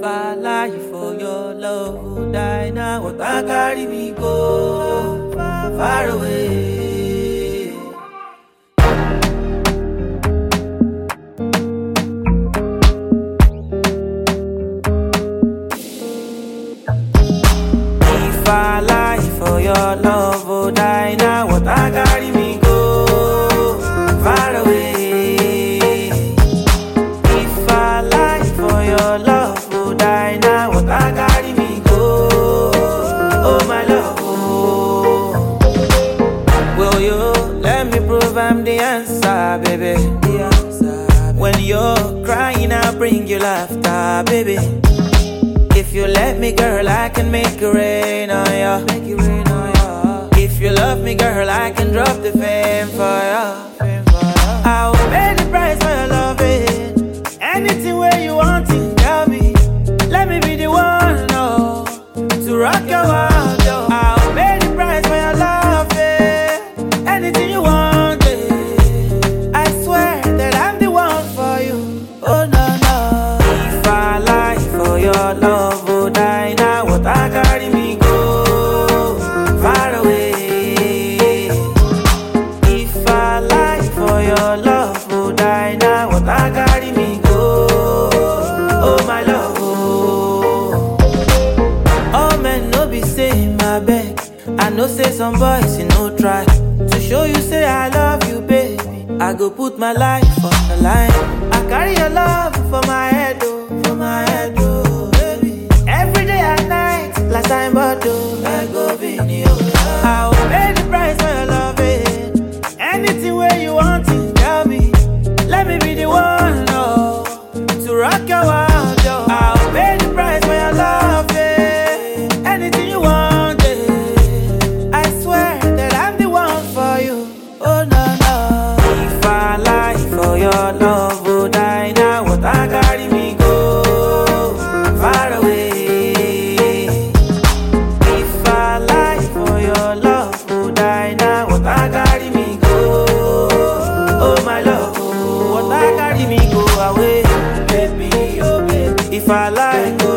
I lie for your love, would die now? What I carry me go far, far away. If I lie for your love, would die now? What I carry me go far away. If I lie for your love, would die now? What I carry me go? Oh my love, oh. Will you let me prove I'm the answer, baby? The answer. When you're crying, I'll bring you laughter, baby. If you let me, girl, I can make it rain on you. Make it rain on you. If you love me, girl, I can drop the fame for you. I will pay the price for your loving. Anything where you want it, tell me. Let me be the one, no, to rock your world, yo. I will pay the price for your loving. Anything you want, I swear that I'm the one for you. Oh no, no. If I lie for your love, would die now? What I carry me go far away. If I lie for your love, would die now? What I carry me go? Oh my love, oh. All men no be saying my beg. I know say some boys you no try to show you say I love you, baby. I go put my life on the line. I carry your love for my head, oh, for my head, oh, baby. Every day and night, last time but oh, I go be new. I will pay the price for your loving. Anything where you want it, tell me. Let me be the one, no, to rock your world, yo. I'll pay the price for your loving. Anything you want, I swear that I'm the one for you. Oh no, no. If I lie for your love, would die now? What I carry me go far away. If I lie for your love, would die now? What I carry me go? Oh my love, oh. What I carry me go away, baby, oh baby. If I lie, go